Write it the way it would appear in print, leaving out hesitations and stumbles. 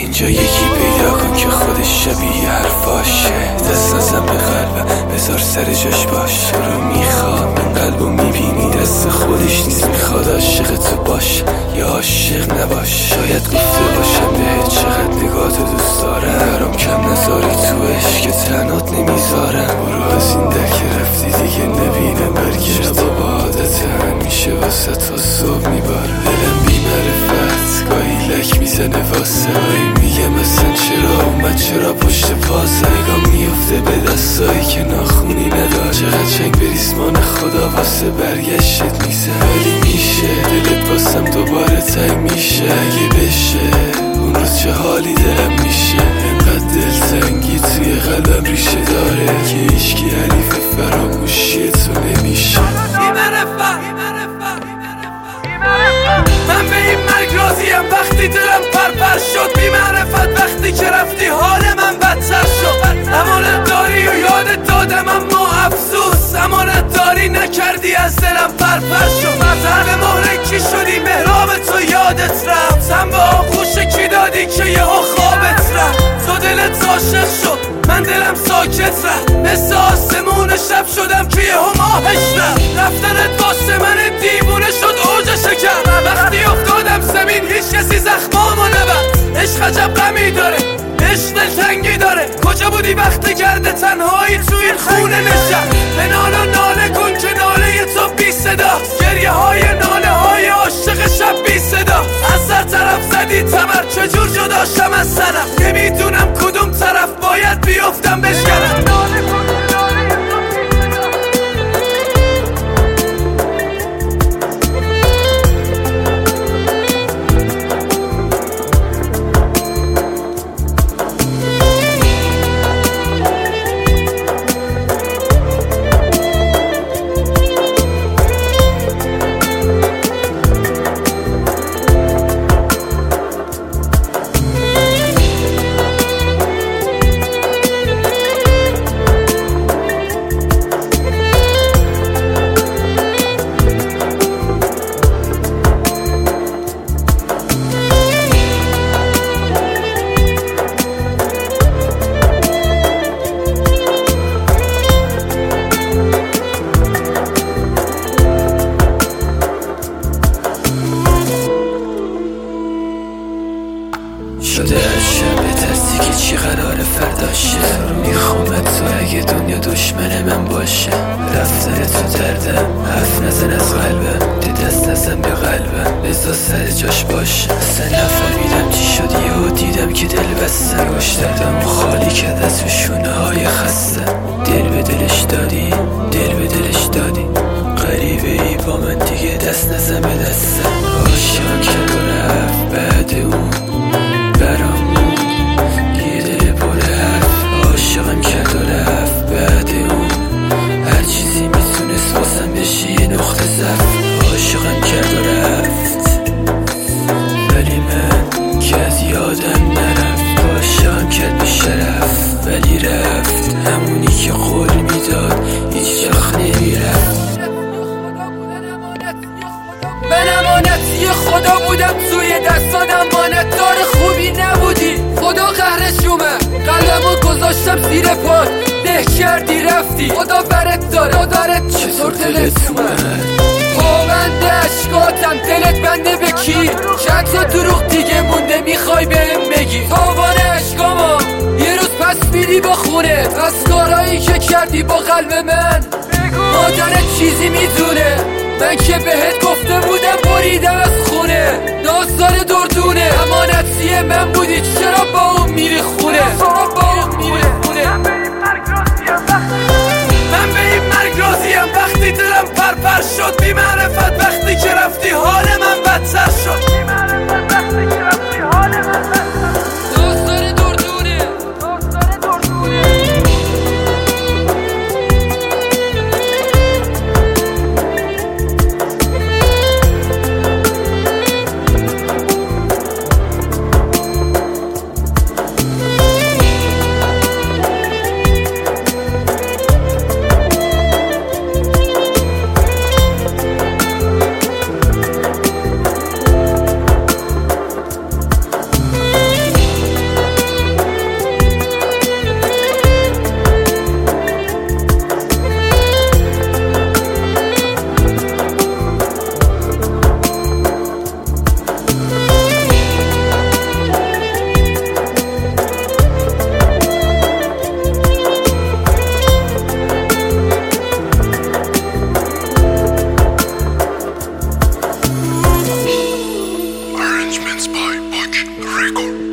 اینجا یکی پیدا کن که خودش شبیه حرفاشه. دست نزن به قلبم بذار سر جاش باش. تو رو میخواد من قلبو میبینی دست خودش نیست، میخواد عاشق تو باش یا عاشق نباش. شاید گفته باشم بهت چقدر نگاهتو دوست دارم، برام کم نذاری تو عشق تنات نمیذارم. برو از این در که رفتی دیگه نبینم برگشت. شبا با عادت همیشه واسه تا صبح میباره. دلم بی معرفت گاهی لک میزنه واسه میگم اصلا چرا اومد، چرا پشت پاسه. نگام میفته به دستایی که ناخونی نداره. چقدر چنگ به ریسمان خدا واسه برگشت میزه. ولی میشه دلت واسم دوباره تنگ میشه. اگه بشه اون روز چه حالی دلم میشه. انقدر دلتنگی توی قلبم ریشه داره که هیچکی حریف فراموشی تو نمیشه. من به این مرگ راضیم وقتی دلم پرپر شد. بی معرفت وقتی که رفتی حال من بدتر شد. امانت داری و یادت دادم اما افسوس. امانت داری نکردی از دلم پرپر شد. مطر به مهره کی شدی محراب تو یادت رفت. هم به آغوش کی دادی که یه خوابت رفت. تو دلت عاشق شد من دلم ساکت رفت. مثل آسمون شب شدم که یه ماهش رفت. رفتنت واسه من دیوونه شد اوج شکر. وقتی افتادم زمین هیچ کسی زخمامو نبرد. عشق عجب غمی داره، عشق دلتنگی داره. کجا بودی وقتی کرده تنهایی تو این خونه نشم. به ناله ناله کن که ناله تو بی صدا. گریه های ناله های عاشق شب بی صدا. از هر طرف زدی تبر چجور جدا شم از سنم. نمیدونم کدوم طرف باید بیفتم بشکنم. شده از شب ترسی که چی قراره فردا شه. میخوامت تو اگه دنیا دشمن من باشه. رفتن تو دردم حرف نزن از قلبم. ده دست نزن به قلبم بذار سر جاش باشه. اصلا نفهمیدم چی شد یهو دیدم که دل بستم. گوش دادم خالی کرد از شونه های خسته. دل به دلش دادی دل به دلش دادی. غریبه ای با من دیگه دست نزن به دستم. عاشق کرد و رفت بعد اون برامون یه دل پر حرف. عاشقم کرد و رفت بعد اون هر چیزی میتونست واسم بشه یه نقطه ضعف. عاشقم کرد و رفت ولی من که از یادم نرفت. عاشقم کرد به شرف ولی رفت همونی که قول میداد هیچ وقت نمیرفت. من امانتی خدا بودم توی دستان. امانت دار خوبی نبودی خدا قهرش اومد. قلبمو گذاشتم زیر پات ده کردی رفتی. خدا برت داره دارت چطور دلت اومد. پابند اشکاتم دلت بنده به کی. چند تا دروغ دیگه مونده میخوای بهم بگی. تاوان اشکامو یه روز پس میری با خونه. از کارایی که کردی با قلب من مادرت چیزی میدونه. من که بهت گفته بودم بریدم از خونه. داستان دردونه امانتی من بودی چرا با اون میری خونه. من به این مرگ راضیم وقتی دلم پرپر شد. بی معرفت وقتی که رفتی حال من بدتر شد. داستان دردونه Elements by Buck Record.